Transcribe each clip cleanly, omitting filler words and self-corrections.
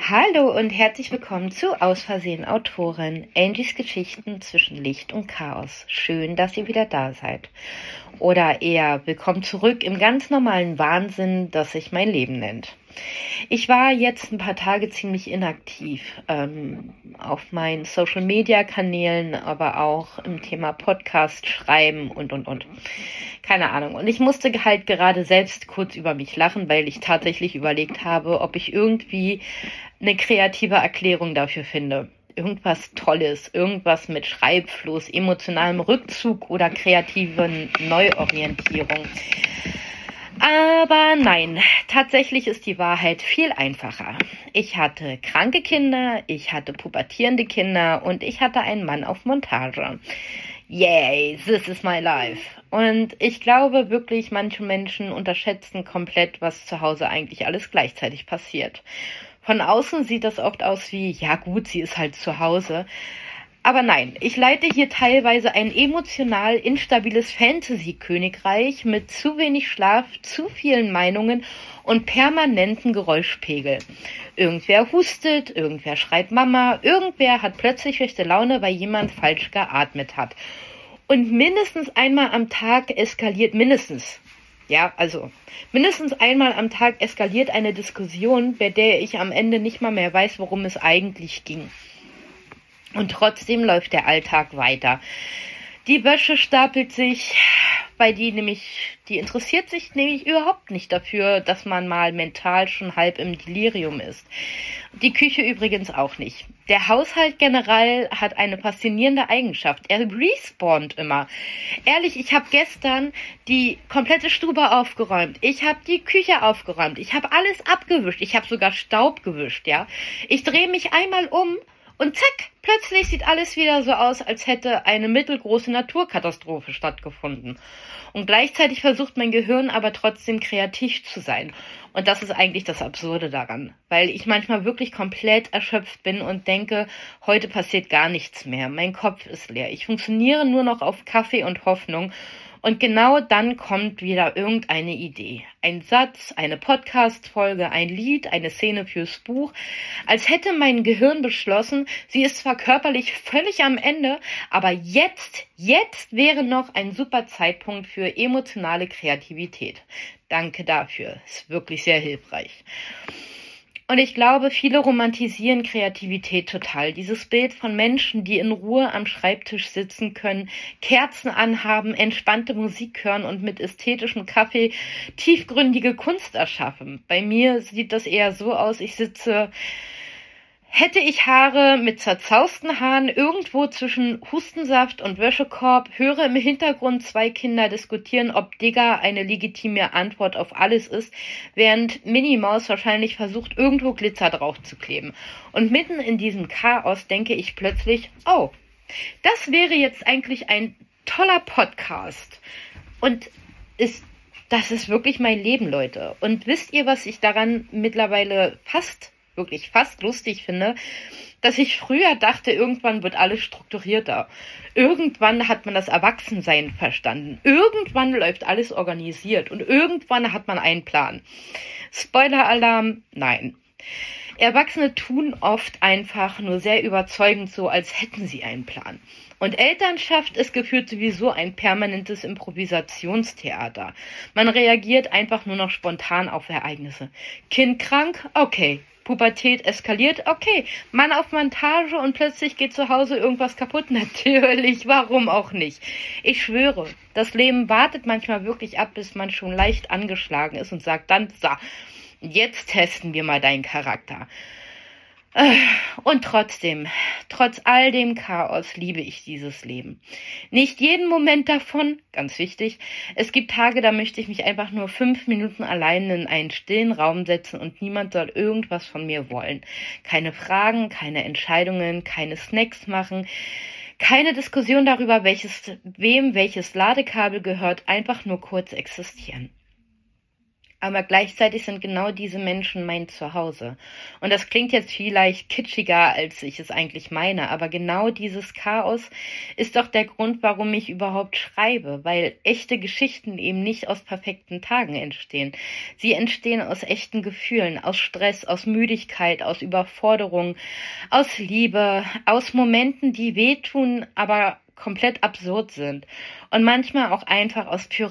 Hallo und herzlich willkommen zu Aus Versehen Autorin, Angies Geschichten zwischen Licht und Chaos. Schön, dass ihr wieder da seid. Oder eher willkommen zurück im ganz normalen Wahnsinn, das sich mein Leben nennt. Ich war jetzt ein paar Tage ziemlich inaktiv auf meinen Social-Media-Kanälen, aber auch im Thema Podcast, Schreiben und. Keine Ahnung. Und ich musste halt gerade selbst kurz über mich lachen, weil ich tatsächlich überlegt habe, ob ich irgendwie eine kreative Erklärung dafür finde. Irgendwas Tolles, irgendwas mit Schreibfluss, emotionalem Rückzug oder kreativen Neuorientierung. Aber nein, tatsächlich ist die Wahrheit viel einfacher. Ich hatte kranke Kinder, ich hatte pubertierende Kinder und ich hatte einen Mann auf Montage. Yay, this is my life. Und ich glaube wirklich, manche Menschen unterschätzen komplett, was zu Hause eigentlich alles gleichzeitig passiert. Von außen sieht das oft aus wie, ja gut, sie ist halt zu Hause. Aber nein, ich leite hier teilweise ein emotional instabiles Fantasy-Königreich mit zu wenig Schlaf, zu vielen Meinungen und permanenten Geräuschpegel. Irgendwer hustet, irgendwer schreit Mama, irgendwer hat plötzlich schlechte Laune, weil jemand falsch geatmet hat. Und mindestens einmal am Tag eskaliert mindestens einmal am Tag eskaliert eine Diskussion, bei der ich am Ende nicht mal mehr weiß, worum es eigentlich ging. Und trotzdem läuft der Alltag weiter. Die Wäsche stapelt sich, die interessiert sich nämlich überhaupt nicht dafür, dass man mal mental schon halb im Delirium ist. Die Küche übrigens auch nicht. Der Haushalt generell hat eine faszinierende Eigenschaft. Er respawnt immer. Ehrlich, ich habe gestern die komplette Stube aufgeräumt. Ich habe die Küche aufgeräumt. Ich habe alles abgewischt. Ich habe sogar Staub gewischt, ja. Ich drehe mich einmal um und zack, plötzlich sieht alles wieder so aus, als hätte eine mittelgroße Naturkatastrophe stattgefunden. Und gleichzeitig versucht mein Gehirn aber trotzdem kreativ zu sein. Und das ist eigentlich das Absurde daran, weil ich manchmal wirklich komplett erschöpft bin und denke, heute passiert gar nichts mehr. Mein Kopf ist leer. Ich funktioniere nur noch auf Kaffee und Hoffnung. Und genau dann kommt wieder irgendeine Idee. Ein Satz, eine Podcast-Folge, ein Lied, eine Szene fürs Buch. Als hätte mein Gehirn beschlossen, sie ist zwar körperlich völlig am Ende, aber jetzt wäre noch ein super Zeitpunkt für emotionale Kreativität. Danke dafür. Ist wirklich sehr hilfreich. Und ich glaube, viele romantisieren Kreativität total. Dieses Bild von Menschen, die in Ruhe am Schreibtisch sitzen können, Kerzen anhaben, entspannte Musik hören und mit ästhetischem Kaffee tiefgründige Kunst erschaffen. Bei mir sieht das eher so aus, hätte ich Haare mit zerzausten Haaren irgendwo zwischen Hustensaft und Wäschekorb, höre im Hintergrund 2 Kinder diskutieren, ob Digga eine legitime Antwort auf alles ist, während Minnie Maus wahrscheinlich versucht, irgendwo Glitzer drauf zu kleben. Und mitten in diesem Chaos denke ich plötzlich, oh, das wäre jetzt eigentlich ein toller Podcast. Und das ist wirklich mein Leben, Leute. Und wisst ihr, was ich daran mittlerweile fast lustig finde, dass ich früher dachte, irgendwann wird alles strukturierter. Irgendwann hat man das Erwachsensein verstanden. Irgendwann läuft alles organisiert und irgendwann hat man einen Plan. Spoiler-Alarm, nein. Erwachsene tun oft einfach nur sehr überzeugend so, als hätten sie einen Plan. Und Elternschaft ist gefühlt sowieso ein permanentes Improvisationstheater. Man reagiert einfach nur noch spontan auf Ereignisse. Kind krank? Okay. Pubertät eskaliert? Okay. Mann auf Montage und plötzlich geht zu Hause irgendwas kaputt? Natürlich, warum auch nicht? Ich schwöre, das Leben wartet manchmal wirklich ab, bis man schon leicht angeschlagen ist und sagt dann, so, jetzt testen wir mal deinen Charakter. Und trotzdem, trotz all dem Chaos liebe ich dieses Leben. Nicht jeden Moment davon, ganz wichtig, es gibt Tage, da möchte ich mich einfach nur 5 Minuten allein in einen stillen Raum setzen und niemand soll irgendwas von mir wollen. Keine Fragen, keine Entscheidungen, keine Snacks machen, keine Diskussion darüber, wem welches Ladekabel gehört, einfach nur kurz existieren. Aber gleichzeitig sind genau diese Menschen mein Zuhause. Und das klingt jetzt vielleicht kitschiger, als ich es eigentlich meine, aber genau dieses Chaos ist doch der Grund, warum ich überhaupt schreibe, weil echte Geschichten eben nicht aus perfekten Tagen entstehen. Sie entstehen aus echten Gefühlen, aus Stress, aus Müdigkeit, aus Überforderung, aus Liebe, aus Momenten, die wehtun, aber komplett absurd sind. Und manchmal auch einfach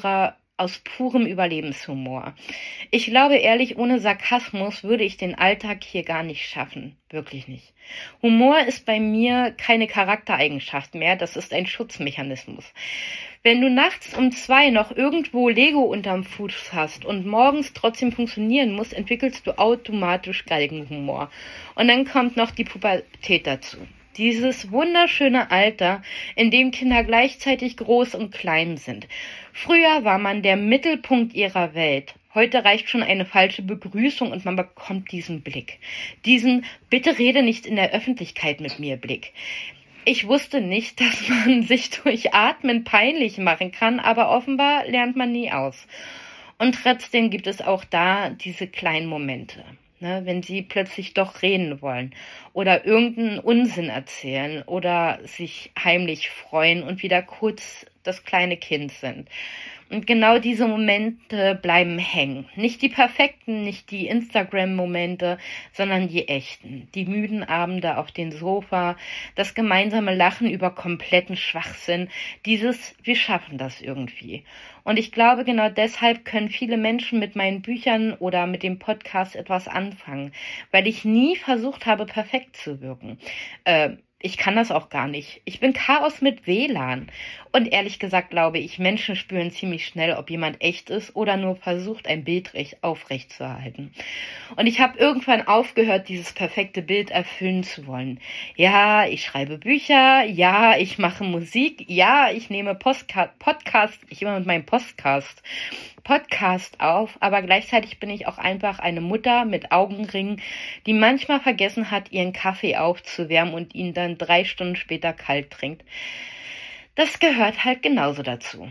aus purem Überlebenshumor. Ich glaube ehrlich, ohne Sarkasmus würde ich den Alltag hier gar nicht schaffen. Wirklich nicht. Humor ist bei mir keine Charaktereigenschaft mehr, das ist ein Schutzmechanismus. Wenn du nachts um 2 noch irgendwo Lego unterm Fuß hast und morgens trotzdem funktionieren musst, entwickelst du automatisch Galgenhumor. Und dann kommt noch die Pubertät dazu. Dieses wunderschöne Alter, in dem Kinder gleichzeitig groß und klein sind. Früher war man der Mittelpunkt ihrer Welt. Heute reicht schon eine falsche Begrüßung und man bekommt diesen Blick. Diesen "Bitte rede nicht in der Öffentlichkeit mit mir" Blick. Ich wusste nicht, dass man sich durch Atmen peinlich machen kann, aber offenbar lernt man nie aus. Und trotzdem gibt es auch da diese kleinen Momente. Ne, wenn sie plötzlich doch reden wollen oder irgendeinen Unsinn erzählen oder sich heimlich freuen und wieder kurz das kleine Kind sind. Und genau diese Momente bleiben hängen. Nicht die perfekten, nicht die Instagram-Momente, sondern die echten. Die müden Abende auf dem Sofa, das gemeinsame Lachen über kompletten Schwachsinn, dieses "Wir schaffen das irgendwie". Und ich glaube, genau deshalb können viele Menschen mit meinen Büchern oder mit dem Podcast etwas anfangen, weil ich nie versucht habe, perfekt zu wirken. Ich kann das auch gar nicht. Ich bin Chaos mit WLAN. Und ehrlich gesagt glaube ich, Menschen spüren ziemlich schnell, ob jemand echt ist oder nur versucht, ein Bild aufrecht zu erhalten. Und ich habe irgendwann aufgehört, dieses perfekte Bild erfüllen zu wollen. Ja, ich schreibe Bücher. Ja, ich mache Musik. Ja, ich nehme ich immer mit meinem Podcast auf, aber gleichzeitig bin ich auch einfach eine Mutter mit Augenringen, die manchmal vergessen hat, ihren Kaffee aufzuwärmen und ihn dann 3 Stunden später kalt trinkt. Das gehört halt genauso dazu.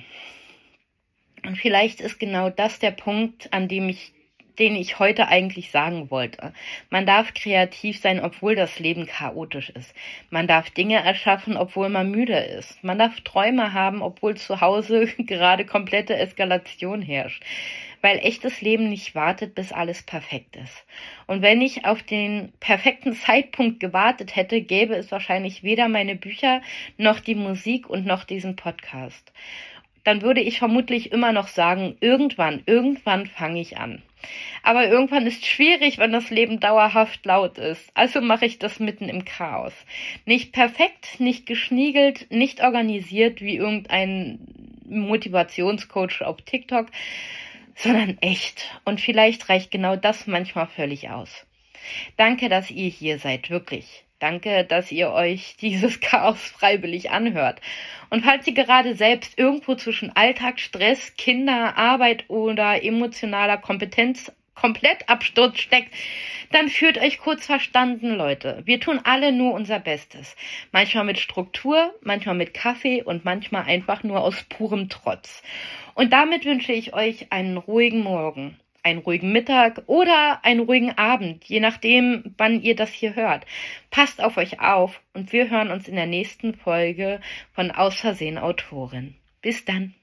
Und vielleicht ist genau das der Punkt, den ich heute eigentlich sagen wollte. Man darf kreativ sein, obwohl das Leben chaotisch ist. Man darf Dinge erschaffen, obwohl man müde ist. Man darf Träume haben, obwohl zu Hause gerade komplette Eskalation herrscht. Weil echtes Leben nicht wartet, bis alles perfekt ist. Und wenn ich auf den perfekten Zeitpunkt gewartet hätte, gäbe es wahrscheinlich weder meine Bücher, noch die Musik und noch diesen Podcast. Dann würde ich vermutlich immer noch sagen, irgendwann fange ich an. Aber irgendwann ist schwierig, wenn das Leben dauerhaft laut ist. Also mache ich das mitten im Chaos. Nicht perfekt, nicht geschniegelt, nicht organisiert wie irgendein Motivationscoach auf TikTok, sondern echt. Und vielleicht reicht genau das manchmal völlig aus. Danke, dass ihr hier seid, wirklich. Danke, dass ihr euch dieses Chaos freiwillig anhört. Und falls ihr gerade selbst irgendwo zwischen Alltag, Stress, Kinder, Arbeit oder emotionaler Komplettabsturz steckt, dann fühlt euch kurz verstanden, Leute. Wir tun alle nur unser Bestes. Manchmal mit Struktur, manchmal mit Kaffee und manchmal einfach nur aus purem Trotz. Und damit wünsche ich euch einen ruhigen Morgen, einen ruhigen Mittag oder einen ruhigen Abend, je nachdem, wann ihr das hier hört. Passt auf euch auf und wir hören uns in der nächsten Folge von Aus Versehen Autorin. Bis dann.